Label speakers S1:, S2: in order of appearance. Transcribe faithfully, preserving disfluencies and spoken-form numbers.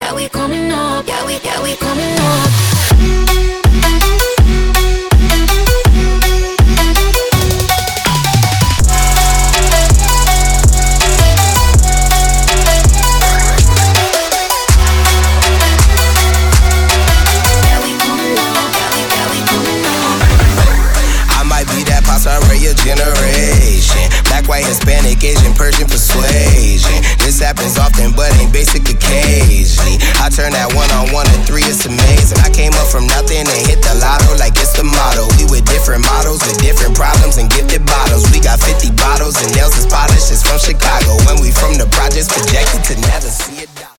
S1: yeah, we coming up, yeah, we, yeah, we coming up.
S2: Generation, black, white, Hispanic, Asian, Persian persuasion. This happens often, but ain't basic occasionally. I turn that one on one to three, it's amazing. I came up from